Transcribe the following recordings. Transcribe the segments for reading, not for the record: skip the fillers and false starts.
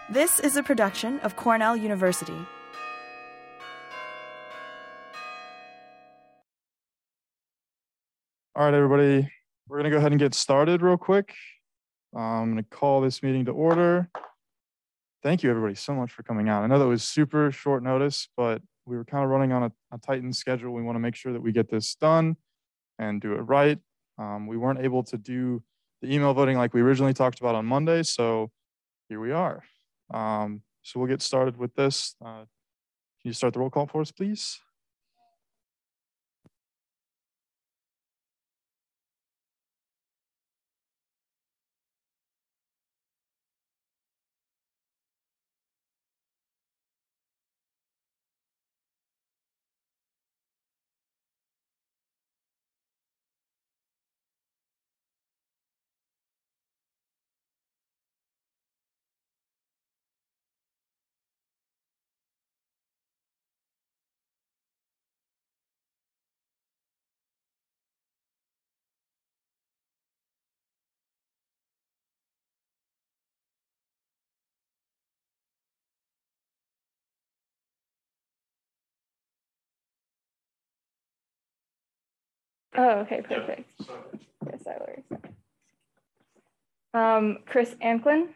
This is a production of Cornell University. All right, everybody, we're going to go ahead and get started real quick. I'm going to call this meeting to order. Thank you, everybody, so much for coming out. I know that was super short notice, but we were kind of running on a tightened schedule. We want to make sure that we get this done and do it right. We weren't able to do the email voting like we originally talked about on Monday, so here we are. So we'll get started with this. Can you start the roll call for us, please? Oh, okay, perfect. Yes, I will. Chris Anklin.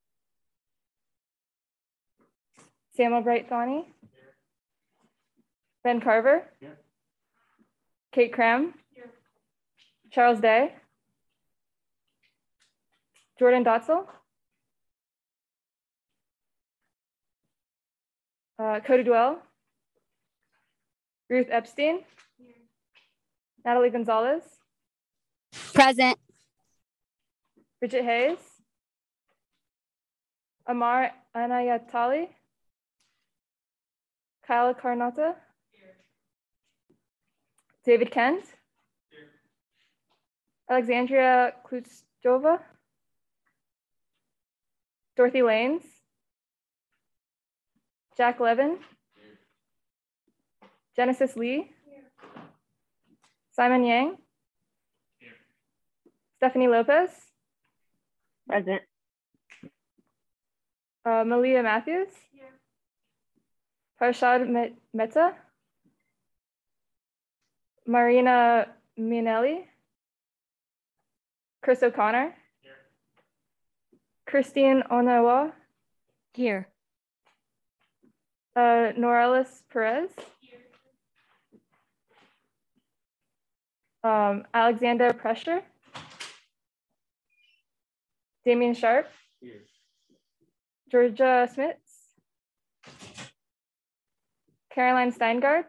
Samuel Bright Thani. Ben Carver. Here. Kate Cram. Here. Charles Day. Jordan Dotzel. Cody Dwell. Ruth Epstein. Here. Natalie Gonzalez. Present. Bridget Hayes. Amar Anayatali. Kyle Carnota. Here. David Kent. Here. Alexandria Kluchova. Dorothy Lanes. Jack Levin. Here. Genesis Lee. Here. Simon Yang. Here. Stephanie Lopez. Present. Malia Matthews. Here. Parshad Mehta. Marina Minelli. Chris O'Connor. Here. Christine Onawa. Here. Norelis Perez. Here. Alexander Prescher. Damien Sharp. Here. Georgia Smits. Caroline Steingard.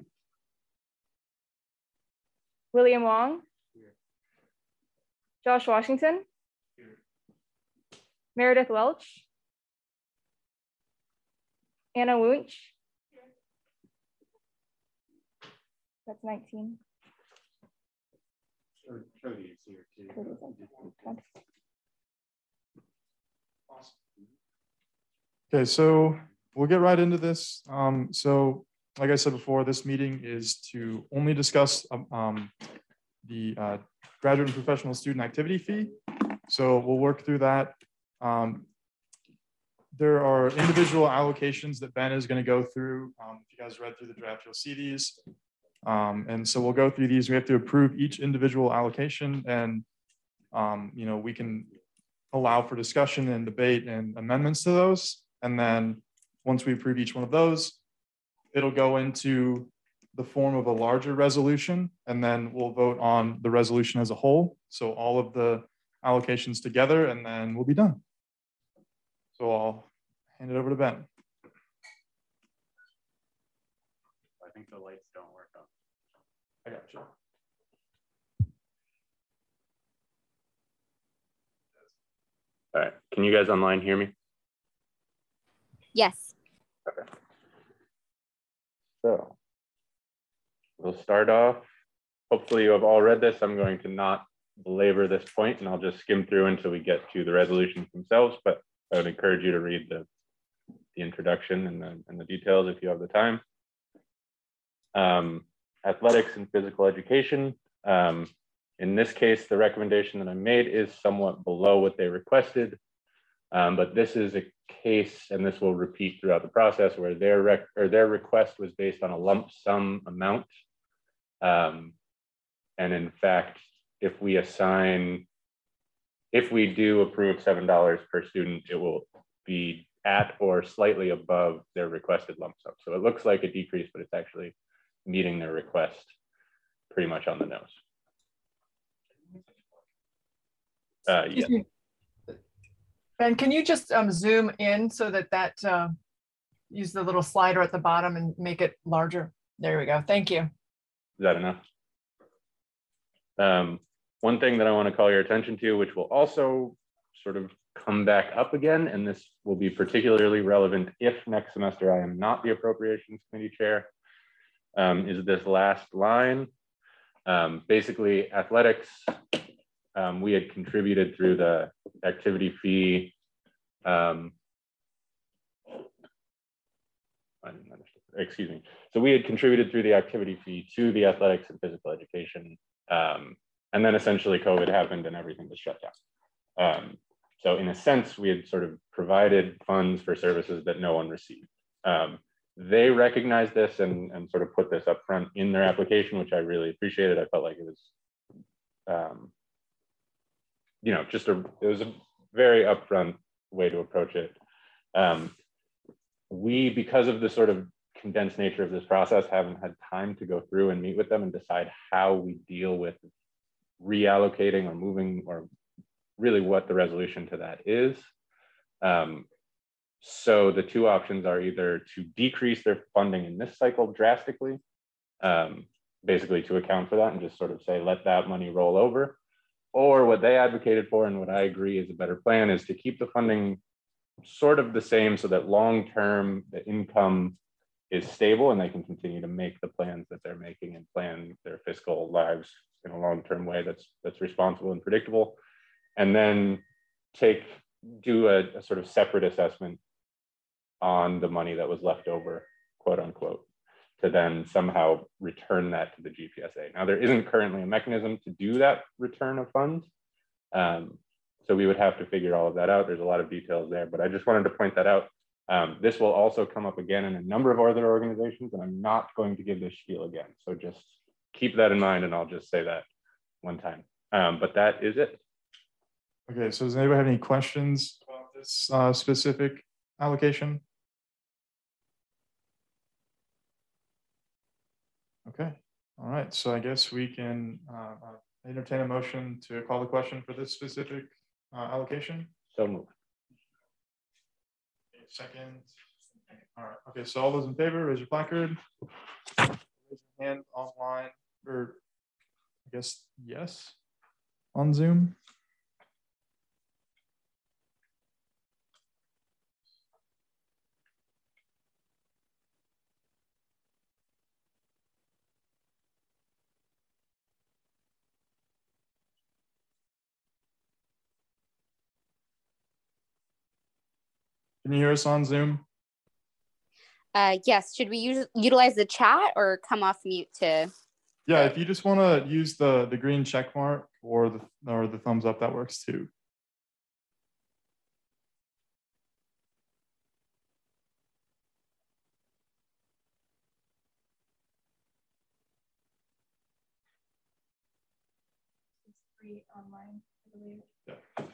William Wong. Here. Josh Washington. Here. Meredith Welch. Anna Wunsch. Here. That's 19. Cody is here too. Okay, so we'll get right into this. So like I said before, this meeting is to only discuss the graduate and professional student activity fee. So we'll work through that. There are individual allocations that Ben is going to go through. If you guys read through the draft, you'll see these. And so we'll go through these. We have to approve each individual allocation, and we can allow for discussion and debate and amendments to those. And then once we approve each one of those, it'll go into the form of a larger resolution, and then we'll vote on the resolution as a whole. So all of the allocations together, and then we'll be done. So I'll hand it over to Ben. I think the lights don't work up. I got you. All right, can you guys online hear me? Yes. Okay. So we'll start off. Hopefully you have all read this. I'm going to not belabor this point, and I'll just skim through until we get to the resolutions themselves, but I would encourage you to read the introduction and the details if you have the time. Athletics and physical education. In this case, the recommendation that I made is somewhat below what they requested. But this is a case, and this will repeat throughout the process, where their request was based on a lump sum amount. And in fact, if we do approve $7 per student, it will be at or slightly above their requested lump sum. So it looks like a decrease, but it's actually meeting their request pretty much on the nose. Excuse me. Ben, can you just zoom in so that use the little slider at the bottom and make it larger? There we go. Thank you. Is that enough? One thing that I want to call your attention to, which will also sort of come back up again, and this will be particularly relevant if next semester I am not the Appropriations Committee Chair, is this last line. Basically, athletics, we had contributed through the activity fee. Excuse me. So we had contributed through the activity fee to the athletics and physical education. And then essentially COVID happened and everything was shut down. So in a sense, we had sort of provided funds for services that no one received. They recognized this and sort of put this up front in their application, which I really appreciated. I felt like it was, you know, it was a very upfront way to approach it. We, because of the sort of condensed nature of this process, haven't had time to go through and meet with them and decide how we deal with reallocating or moving, or really what the resolution to that is. So the two options are either to decrease their funding in this cycle drastically, basically to account for that and just sort of say, let that money roll over. Or what they advocated for, and what I agree is a better plan, is to keep the funding sort of the same so that long-term the income is stable and they can continue to make the plans that they're making and plan their fiscal lives in a long-term way that's responsible and predictable. And then do a sort of separate assessment on the money that was left over, quote unquote, to then somehow return that to the GPSA. Now, there isn't currently a mechanism to do that return of funds. So we would have to figure all of that out. There's a lot of details there, but I just wanted to point that out. This will also come up again in a number of other organizations, and I'm not going to give this spiel again. So just keep that in mind, and I'll just say that one time. But that is it. Okay, so does anybody have any questions about this specific allocation? Okay, all right, so I guess we can entertain a motion to call the question for this specific allocation. So moved. Second. All right, okay, so all those in favor, raise your placard. Raise your hand online, or I guess yes, on Zoom. Can you hear us on Zoom? Yes, should we utilize the chat or come off mute to? Yeah, if you just want to use the green check mark or the thumbs up, that works too. It's free online, I believe. Yeah.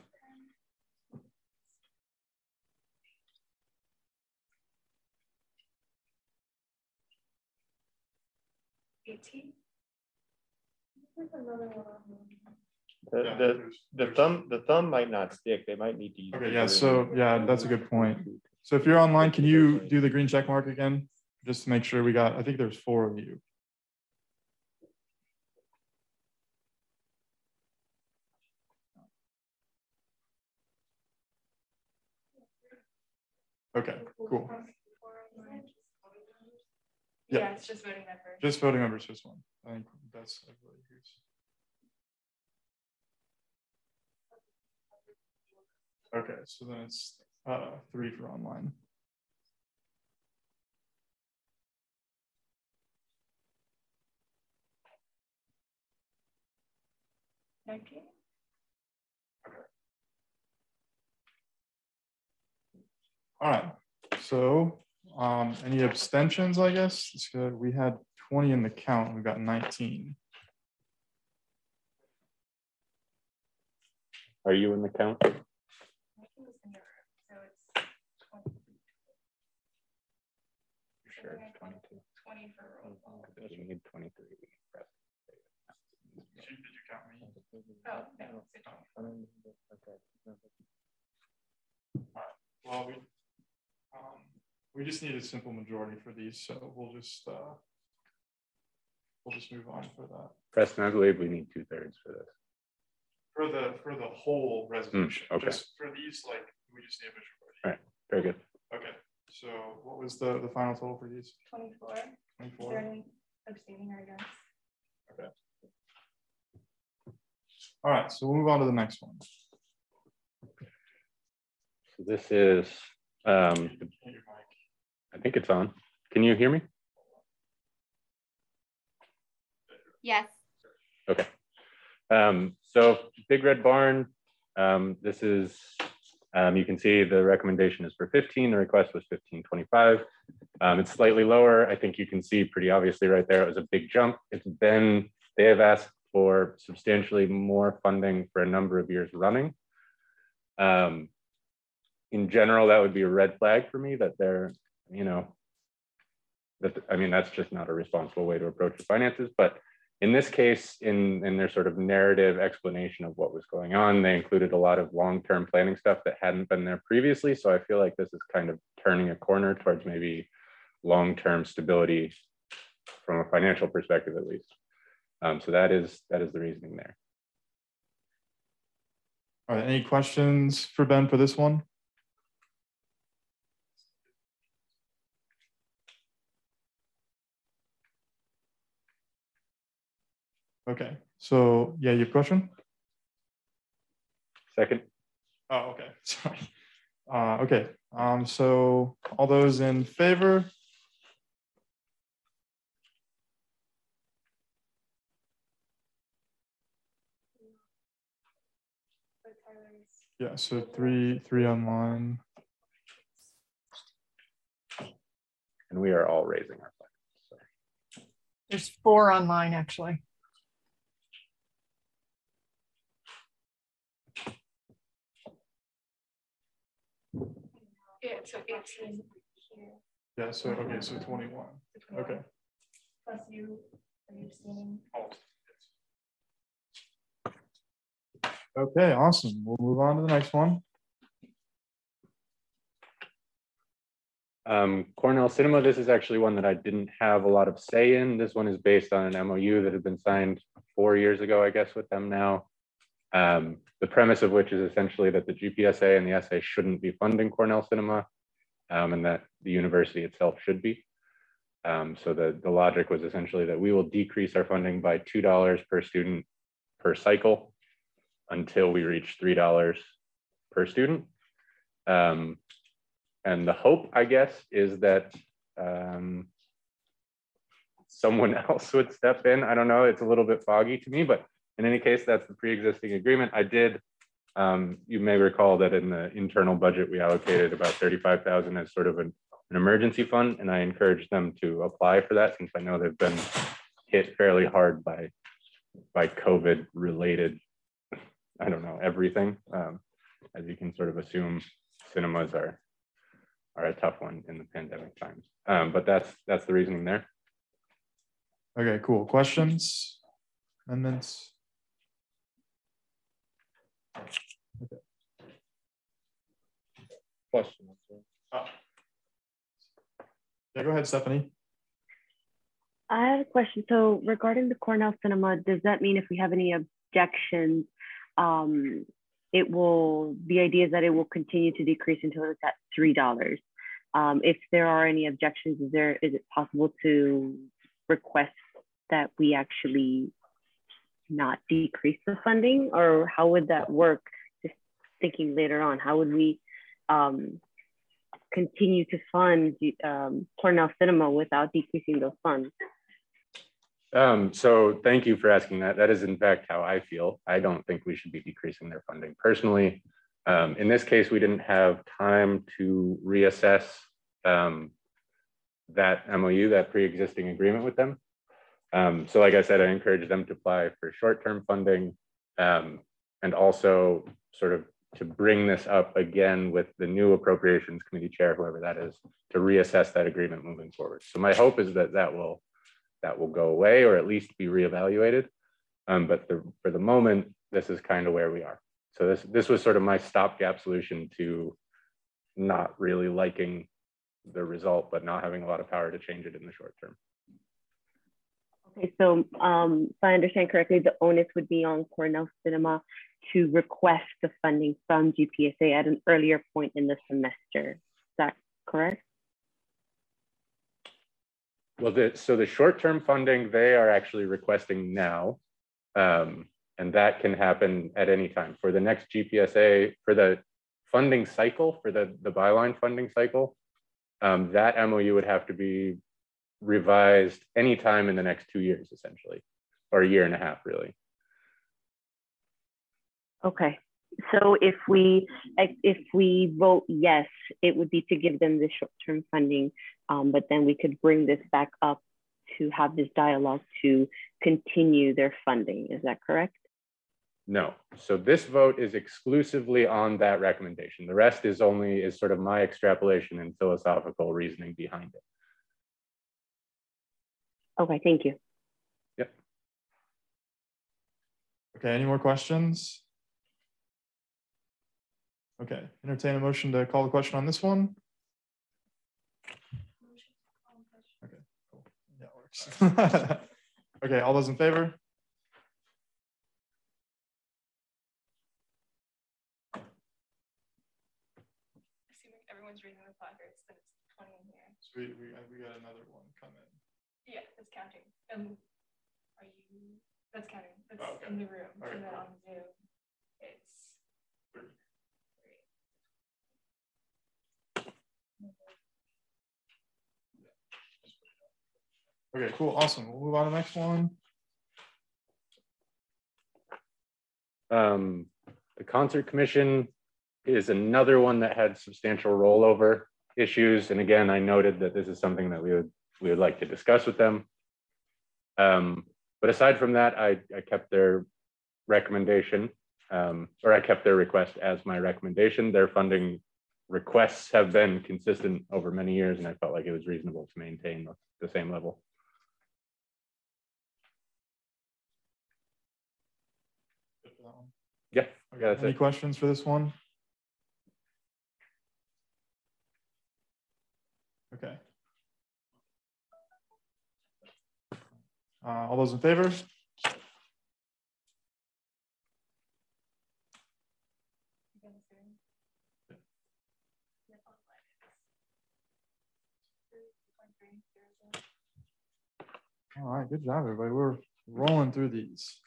The thumb might not stick. They might need to use. Okay, yeah, so yeah, that's a good point. So if you're online, can you do the green check mark again? Just to make sure we got, I think there's 4 of you. Okay, cool. Yeah, it's just voting members. Just voting members, just one. I think that's everybody agrees. Okay, so then it's 3 for online. Okay. All right, so any abstentions, I guess? It's good. We had 20 in the count, we've got 19. Are you in the count? Sure, 22. 20 for roll call. You need 23. Did you count me? Oh, no. Well, we just need a simple majority for these, so we'll just move on for that. Preston, I believe we need 2/3 for this. For the whole resolution. Okay. Just for these, like, we just need a majority. All right. Very good. Okay. So what was the final total for these? 24. 24. Is there any abstaining or against? Okay. All right, so we'll move on to the next one. So this is, I think it's on. Can you hear me? Yes. Okay. So Big Red Barn, this is, you can see the recommendation is for 15, the request was 1525. It's slightly lower. I think you can see pretty obviously right there, it was a big jump. They have asked for substantially more funding for a number of years running. In general, that would be a red flag for me that they're, that's just not a responsible way to approach the finances. But in this case, in their sort of narrative explanation of what was going on, they included a lot of long-term planning stuff that hadn't been there previously. So I feel like this is kind of turning a corner towards maybe long-term stability from a financial perspective, at least. So that is the reasoning there. All right, any questions for Ben for this one? Okay, so yeah, your question? Second. Oh, okay, sorry. Okay, so all those in favor? Yeah, so three online. And we are all raising our flags. So. There's 4 online, actually. Yeah, so 18 here. Yeah, so okay, so 21. Okay. Plus you, are you abstaining? Okay, awesome. We'll move on to the next one. Cornell Cinema, this is actually one that I didn't have a lot of say in. This one is based on an MOU that had been signed 4 years ago, I guess, with them now. The premise of which is essentially that the GPSA and the SA shouldn't be funding Cornell Cinema, and that the university itself should be. So the logic was essentially that we will decrease our funding by $2 per student per cycle until we reach $3 per student. And the hope, I guess, is that someone else would step in. I don't know, it's a little bit foggy to me, but in any case, that's the pre-existing agreement. I did, you may recall that in the internal budget, we allocated about $35,000 as sort of an emergency fund, and I encouraged them to apply for that since I know they've been hit fairly hard by COVID related, I don't know, everything. As you can sort of assume, cinemas are a tough one in the pandemic times. But that's the reasoning there. Okay, cool. Questions, amendments? Okay. Question. Oh. Yeah, go ahead, Stephanie. I have a question. So regarding the Cornell Cinema, does that mean if we have any objections, the idea is that it will continue to decrease until it's at $3? If there are any objections, is it possible to request that we actually not decrease the funding, or how would that work? Just thinking later on, how would we continue to fund Cornell Cinema without decreasing those funds? So thank you for asking that. That is in fact how I feel. I don't think we should be decreasing their funding personally. In this case, we didn't have time to reassess that MOU, that pre-existing agreement with them. So like I said, I encourage them to apply for short-term funding and also sort of to bring this up again with the new appropriations committee chair, whoever that is, to reassess that agreement moving forward. So my hope is that that will go away or at least be reevaluated. But for the moment, this is kind of where we are. So this was sort of my stopgap solution to not really liking the result, but not having a lot of power to change it in the short term. Okay, so if I understand correctly, the onus would be on Cornell Cinema to request the funding from GPSA at an earlier point in the semester. Is that correct? Well, so the short-term funding, they are actually requesting now, and that can happen at any time. For the next GPSA, for the funding cycle, for the byline funding cycle, that MOU would have to be revised anytime in the next 2 years, essentially, or a year and a half, really. Okay, so if we vote yes, it would be to give them the short-term funding, but then we could bring this back up to have this dialogue to continue their funding. Is that correct? No. So this vote is exclusively on that recommendation. The rest is sort of my extrapolation and philosophical reasoning behind it. Okay, thank you. Yep. Okay, any more questions? Okay, entertain a motion to call the question on this one. Okay, cool. Yeah, it works. Okay, all those in favor? Assuming everyone's reading the placards, then it's 20 in here. So we got another one coming. Yeah, it's counting. That's counting. That's okay. in the room. Okay, and then cool. on Zoom, it's 3. Okay, cool, awesome. We'll move on to the next one. The Concert Commission is another one that had substantial rollover issues. And again, I noted that this is something that we would like to discuss with them. But aside from that, I kept their recommendation, or I kept their request as my recommendation. Their funding requests have been consistent over many years, and I felt like it was reasonable to maintain the same level. Yeah. Okay, Yeah, that's any it. questions for this one? Okay. All those in favor? All right, good job, everybody. We're rolling through these.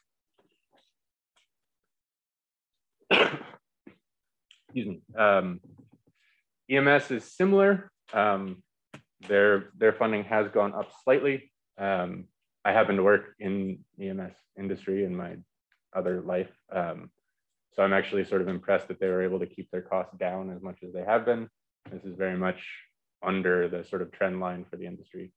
Excuse me. EMS is similar. Their funding has gone up slightly. I happen to work in EMS industry in my other life. So I'm actually sort of impressed that they were able to keep their costs down as much as they have been. This is very much under the sort of trend line for the industry.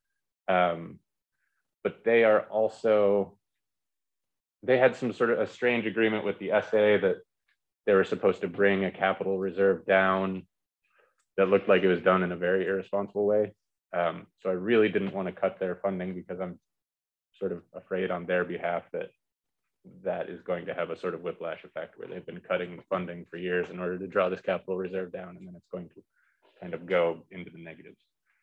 But they are also, they had some sort of a strange agreement with the SA that they were supposed to bring a capital reserve down that looked like it was done in a very irresponsible way. So I really didn't want to cut their funding because I'm sort of afraid on their behalf that that is going to have a sort of whiplash effect where they've been cutting funding for years in order to draw this capital reserve down, and then it's going to kind of go into the negatives.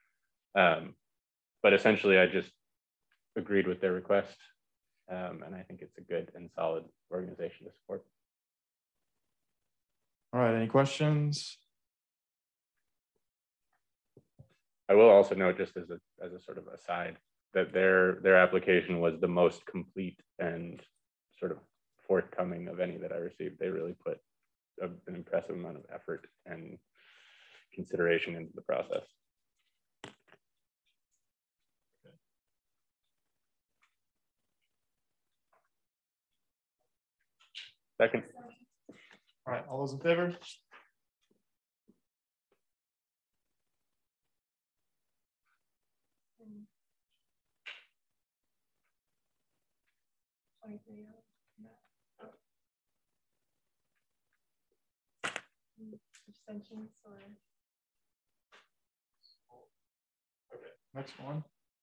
But essentially, I just agreed with their request, and I think it's a good and solid organization to support. All right, any questions? I will also note, just as a sort of aside, that their application was the most complete and sort of forthcoming of any that I received. They really put an impressive amount of effort and consideration into the process. Second. All right, all those in favor? Abstentions or? Okay, next one.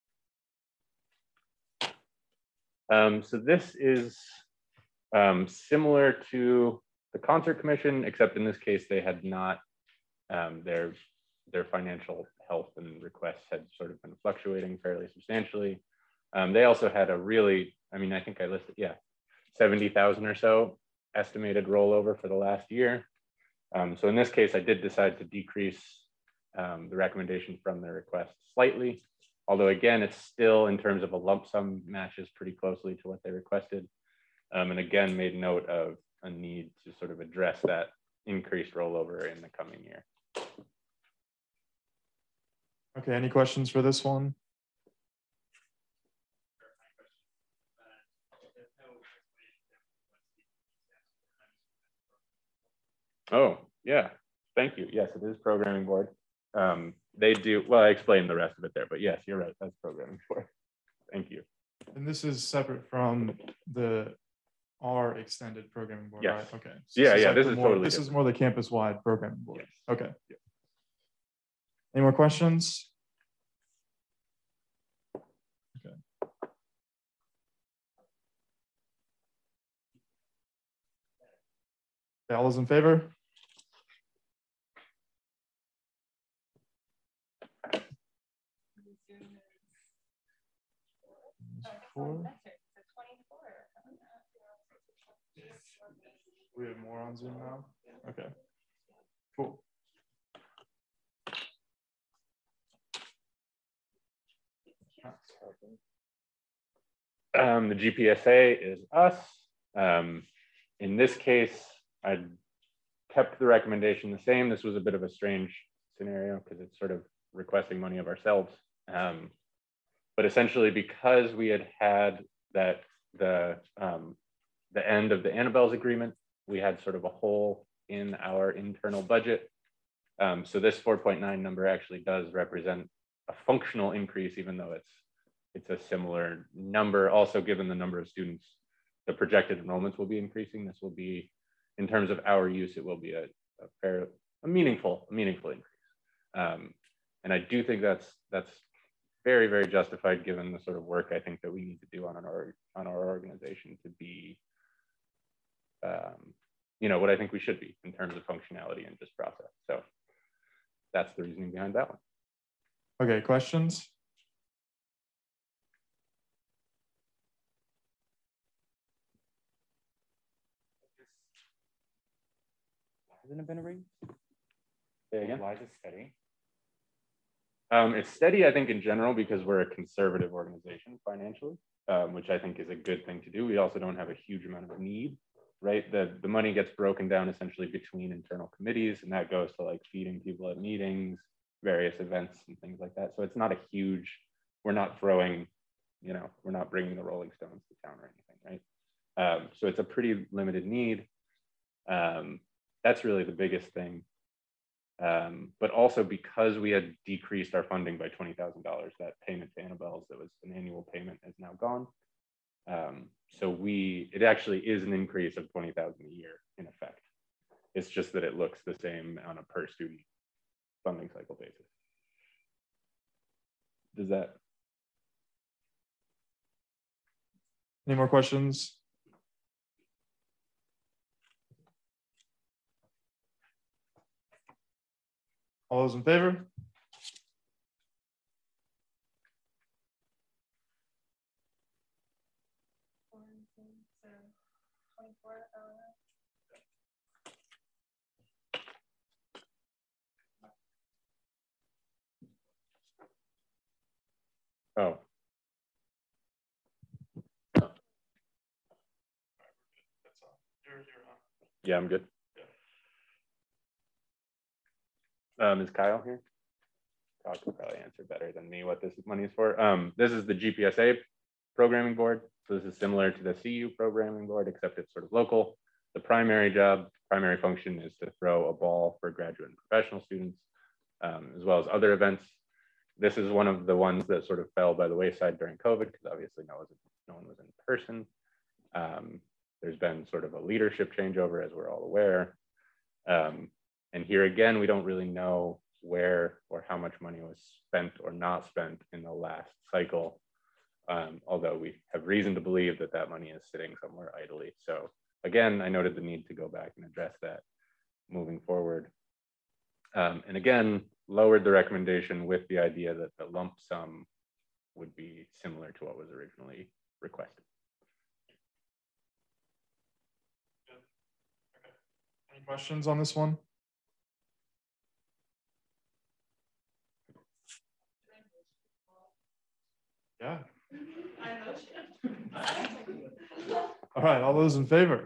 So this is similar to the concert commission, except in this case, they had not, their financial health and requests had sort of been fluctuating fairly substantially. They also had a really, I mean, I think I listed, yeah, 70,000 or so estimated rollover for the last year. So in this case, I did decide to decrease the recommendation from the request slightly, although again, it's still in terms of a lump sum matches pretty closely to what they requested. And again, made note of a need to sort of address that increased rollover in the coming year. Okay, any questions for this one? Oh, yeah, thank you. Yes, it is programming board. They do, well, I explained the rest of it there, but yes, you're right, that's programming board. Thank you. And this is separate from the R extended programming board, Yes. right? Okay. Yeah, is yeah, like this the is more, totally this is different. more the campus-wide programming board. Yes. Okay. Any more questions? Okay. Okay, all those in favor? Four. We have more on Zoom now? Okay, cool. The GPSA is us. In this case, I kept the recommendation the same. This was a bit of a strange scenario because it's sort of requesting money of ourselves. But essentially, because we had that the end of the Annabelle's agreement, we had sort of a hole in our internal budget. So this 4.9 number actually does represent a functional increase, even though it's a similar number. Also, given the number of students, the projected enrollments will be increasing. This will be, in terms of our use, it will be a meaningful increase. And I do think that's very, very justified given the sort of work I think that we need to do on our organization to be, you know, what I think we should be in terms of functionality and just process. So that's the reasoning behind that one. Okay, questions? Hasn't it been a ring? Say again? Why is it steady? It's steady, I think, in general, because we're a conservative organization financially, which I think is a good thing to do. We also don't have a huge amount of need, right? The money gets broken down essentially between internal committees, and that goes to like feeding people at meetings, various events and things like that. So it's not a huge, we're not throwing, you know, we're not bringing the Rolling Stones to town or anything, right? So it's a pretty limited need. That's really the biggest thing. But also because we had decreased our funding by $20,000, that payment to Annabelle's that was an annual payment is now gone. So it actually is an increase of $20,000 a year in effect. It's just that it looks the same on a per student funding cycle basis. Does that? Any more questions? All those in favor? Oh. Yeah, I'm good. Is Kyle here? Kyle can probably answer better than me what this money is for. This is the GPSA programming board. So this is similar to the CU programming board, except it's sort of local. The primary function is to throw a ball for graduate and professional students, as well as other events. This is one of the ones that sort of fell by the wayside during COVID because obviously no one was in person. There's been sort of a leadership changeover, as we're all aware. And here again, we don't really know where or how much money was spent or not spent in the last cycle, although we have reason to believe that that money is sitting somewhere idly. So again, I noted the need to go back and address that moving forward. And again, lowered the recommendation with the idea that the lump sum would be similar to what was originally requested. Any questions on this one? Yeah. All right, all those in favor?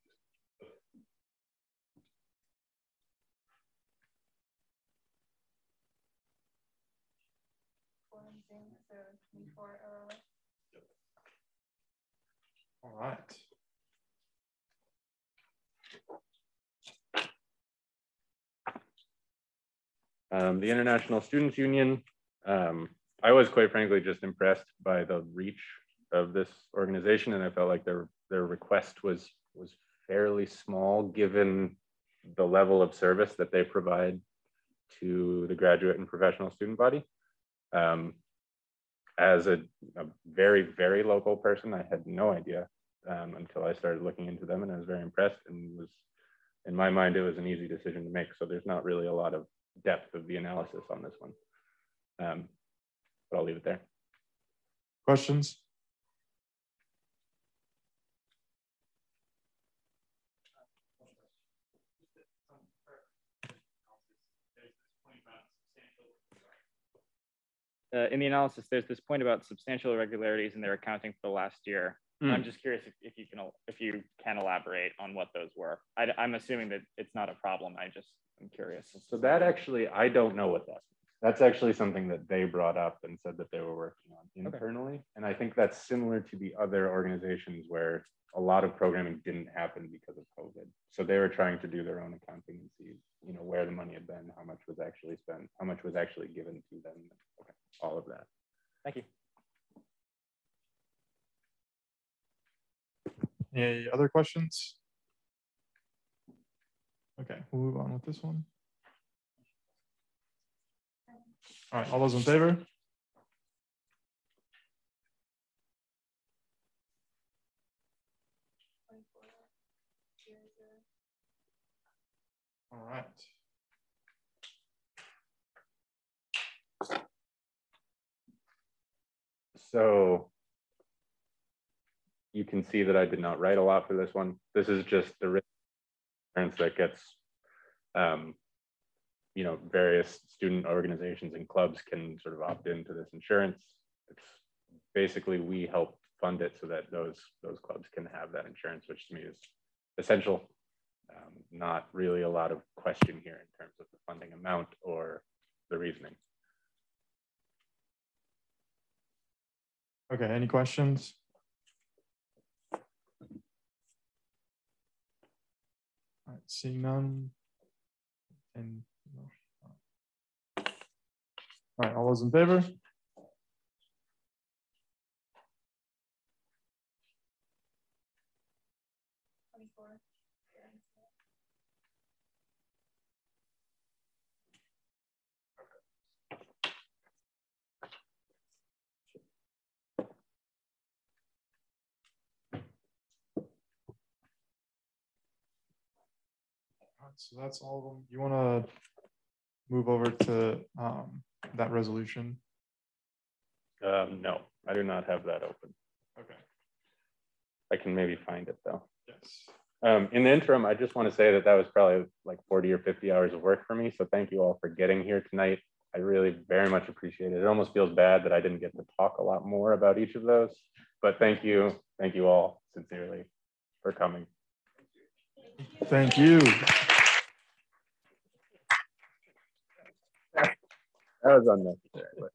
All right. The International Students Union, I was quite frankly just impressed by the reach of this organization, and I felt like their request was fairly small given the level of service that they provide to the graduate and professional student body. As a very, very local person, I had no idea until I started looking into them, and I was very impressed, and was, in my mind, it was an easy decision to make. So there's not really a lot of depth of the analysis on this one. But I'll leave it there. Questions? In the analysis, there's this point about substantial irregularities in their accounting for the last year. I'm just curious if you can elaborate on what those were. I'm assuming that it's not a problem. I'm curious. So that actually, I don't know what that means. That's actually something that they brought up and said that they were working on internally. Okay. And I think that's similar to the other organizations where a lot of programming didn't happen because of COVID. So they were trying to do their own accounting and see, where the money had been, how much was actually spent, how much was actually given to them. Okay, all of that. Thank you. Any other questions? Okay, we'll move on with this one. All right, all those in favor? All right. So you can see that I did not write a lot for this one. This is just the written insurance that gets, various student organizations and clubs can sort of opt into this insurance. It's basically, we help fund it so that those clubs can have that insurance, which to me is essential. Not really a lot of question here in terms of the funding amount or the reasoning. Okay, any questions? All right, seeing none. And all right, all those in favor? So that's all of them. You want to move over to that resolution? No, I do not have that open. Okay. I can maybe find it though. Yes. In the interim, I just want to say that was probably like 40 or 50 hours of work for me. So thank you all for getting here tonight. I really very much appreciate it. It almost feels bad that I didn't get to talk a lot more about each of those, but thank you all sincerely for coming. Thank you. That was unnecessary. But.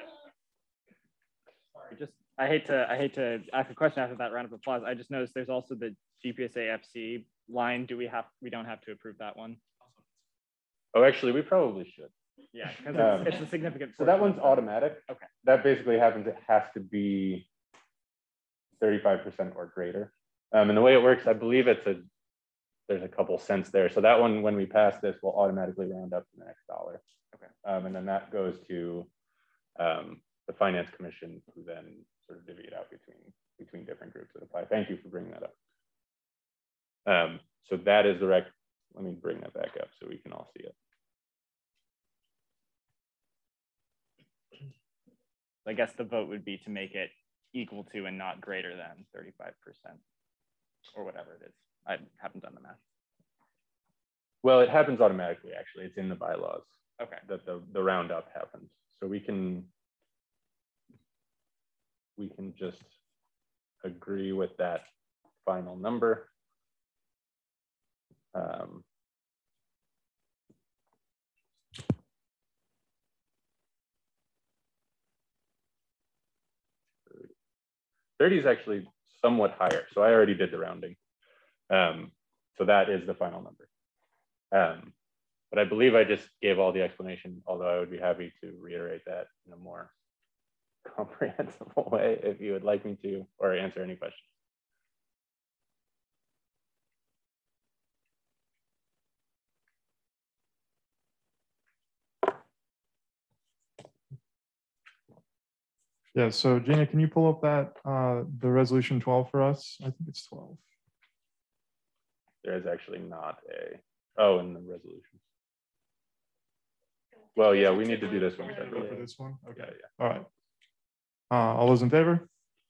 Sorry, I hate to ask a question after that round of applause. I just noticed there's also the GPSA FC line, we don't have to approve that one? Oh, actually, we probably should. Yeah, because it's a significant. So that one's automatic. Okay. That basically happens. It has to be 35% or greater. And the way it works, I believe there's a couple cents there. So that one, when we pass this, will automatically round up to the next dollar. Okay. And then that goes to the Finance Commission, who then sort of divvy it out between different groups that apply. Thank you for bringing that up. So that is the let me bring that back up so we can all see it. I guess the vote would be to make it equal to and not greater than 35% or whatever it is. I haven't done the math. Well, it happens automatically, actually. It's in the bylaws. Okay. That the roundup happens. So we can just agree with that final number. 30 is actually somewhat higher. So I already did the rounding. So that is the final number. But I believe I just gave all the explanation, although I would be happy to reiterate that in a more comprehensible way if you would like me to, or answer any questions. Yeah, so Gina, can you pull up that, the resolution 12 for us? I think it's 12. There is actually not in the resolution. Well, yeah, we need to do this one separately. For this one? Okay. Yeah. All right. All those in favor?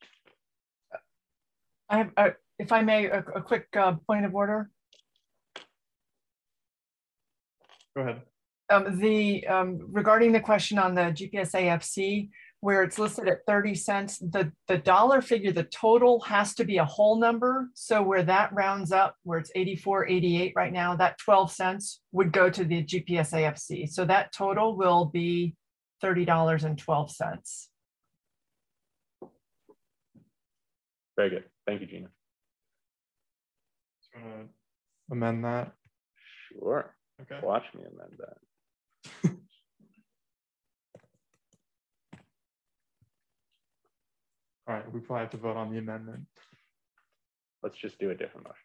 I have, if I may, a quick point of order. Go ahead. Regarding the question on the GPSA-FC, where it's listed at 30 cents, the dollar figure, the total has to be a whole number. So where that rounds up, where it's 84.88 right now, that 12 cents would go to the GPSA-FC. So that total will be $30.12. Very good. Thank you, Gina. Just want to amend that. Sure. Okay. Watch me amend that. All right, we probably have to vote on the amendment. Let's just do a different motion.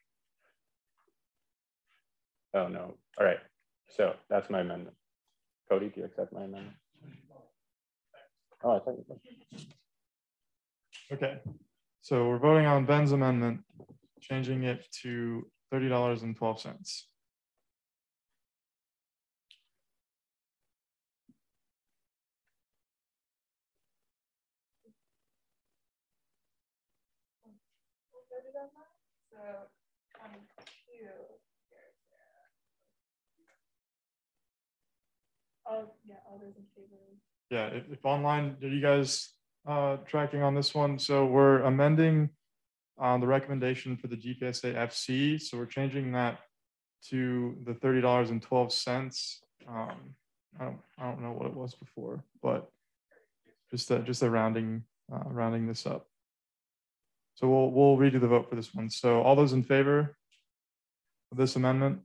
Oh, no. All right. So that's my amendment. Cody, do you accept my amendment? Oh, I thought you did. Okay. So we're voting on Ben's amendment, changing it to $30.12. So 22. All those in favor. Yeah, if online, are you guys tracking on this one? So we're amending the recommendation for the GPSA-FC. So we're changing that to the $30.12. I don't know what it was before, but just a rounding this up. So we'll redo the vote for this one. So all those in favor of this amendment?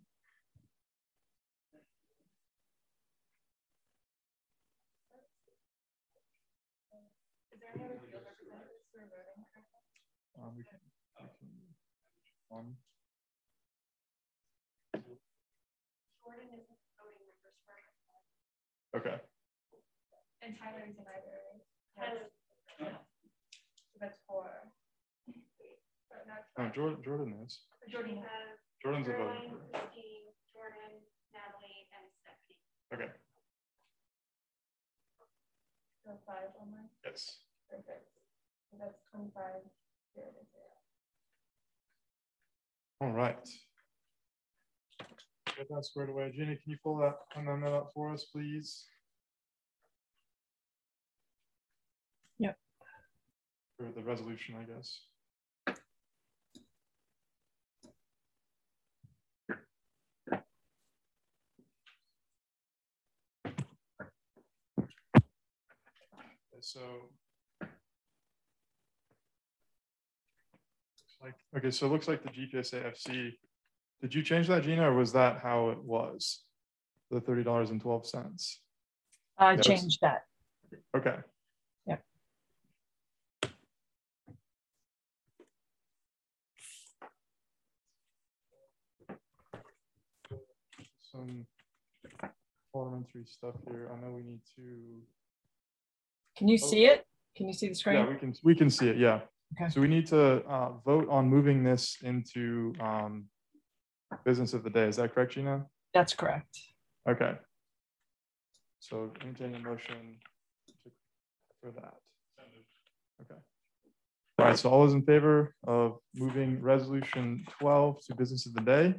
Is there any other field representatives who are voting? We can one. Jordan is voting members for. Okay. And Tyler is either. Tyler. So that's 4. No, Jordan is. Jordan. Jordan's a voting member. Jordan, Natalie, and Stephanie. Okay. So 5 online? Yes. Perfect. So that's 25. All right. Get that squared away. Gina, can you pull that amendment up for us, please? Yep. For the resolution, I guess. So it looks like the GPSA-FC Did you change that, Gina, or was that how it was? The $30.12? I Yes. changed that. Okay. Yep. Some parliamentary stuff here. I know we need to. Can you see it? Can you see the screen? Yeah, we can see it. Yeah. Okay. So we need to vote on moving this into business of the day. Is that correct, Gina? That's correct. Okay. So entertain a motion for that. Okay. All right. So all those in favor of moving resolution 12 to business of the day?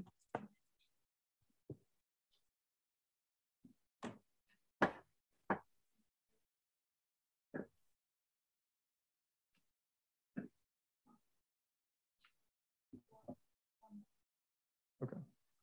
Okay.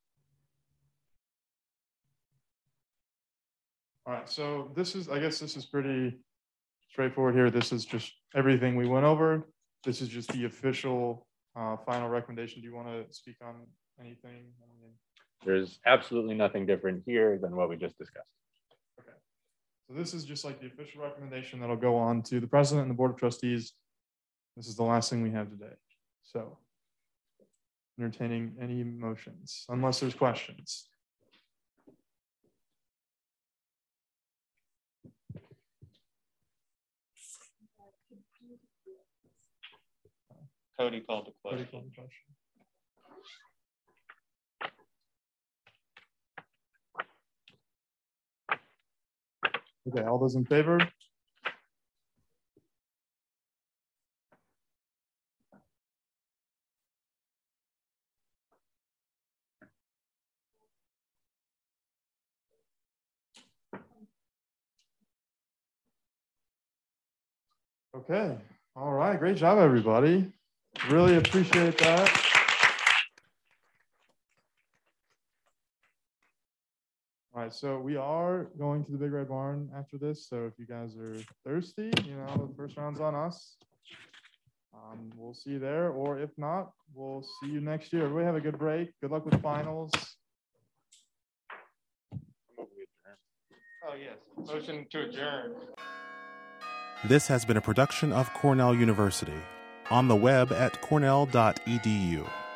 All right, so I guess this is pretty straightforward here. This is just everything we went over. This is just the official final recommendation. Do you want to speak on anything? There's absolutely nothing different here than what we just discussed. Okay. So this is just like the official recommendation that'll go on to the president and the board of trustees. This is the last thing we have today. So entertaining any motions, unless there's questions. Cody called the Cody question. called the question. Okay, all those in favor? Okay, all right, great job, everybody. Really appreciate that. All right, so we are going to the Big Red Barn after this. So if you guys are thirsty, the first round's on us. We'll see you there, or if not, we'll see you next year. Everybody have a good break. Good luck with finals. Oh, yes. Motion to adjourn. This has been a production of Cornell University. On the web at cornell.edu.